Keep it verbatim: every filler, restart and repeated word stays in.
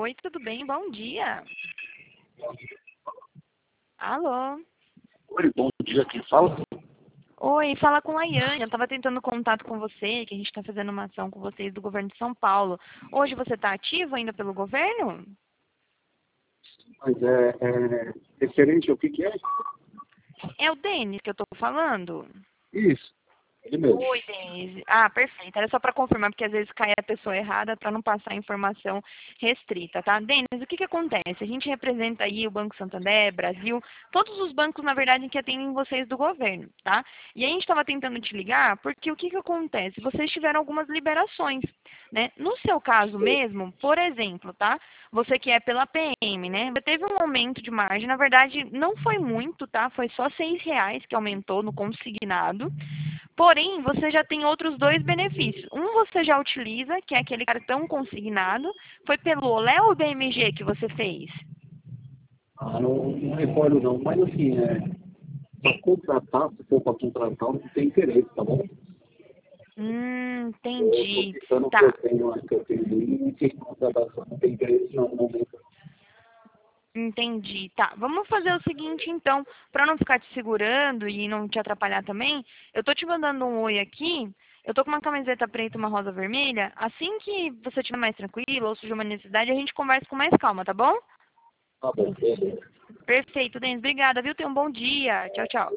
Oi, tudo bem? Bom dia. Alô? Oi, bom dia, quem fala? Oi, fala com a Laiane. Eu estava tentando contato com você, que a gente está fazendo uma ação com vocês do governo de São Paulo. Hoje você está ativo ainda pelo governo? Mas é, é referente ao que que é? É o Denis que eu estou falando? Isso, ele mesmo. Oi, Denise. Ah, perfeito. Era só para confirmar, porque às vezes cai a pessoa errada para não passar informação restrita, tá? Denise, o que que acontece? A gente representa aí o Banco Santander, Brasil, todos os bancos, na verdade, que atendem vocês do governo, tá? E a gente estava tentando te ligar porque o que que acontece? Vocês tiveram algumas liberações, né? No seu caso mesmo, por exemplo, tá? Você que é pela P M, né? Você teve um aumento de margem, na verdade, não foi muito, tá? Foi só seis reais que aumentou no consignado. Porém, você já tem outros dois benefícios. Um você já utiliza, que é aquele cartão consignado. Foi pelo Olé ou B M G que você fez? Ah, não, não recordo não, mas assim, é, para contratar, se for para contratar, não tem interesse, tá bom? Hum, Eu estou entendi. citando que eu Tá, tenho, que eu tenho limite, e contratação não tem interesse não, no momento. entendi. Tá, vamos fazer o seguinte então, para não ficar te segurando e não te atrapalhar também, eu tô te mandando um oi aqui. Eu tô com uma camiseta preta e uma rosa vermelha. Assim que você estiver mais tranquilo ou surgir uma necessidade, a gente conversa com mais calma, tá bom? Tá bom, beleza. Perfeito, Denis. Obrigada, viu? Tenha um bom dia. Tchau, tchau.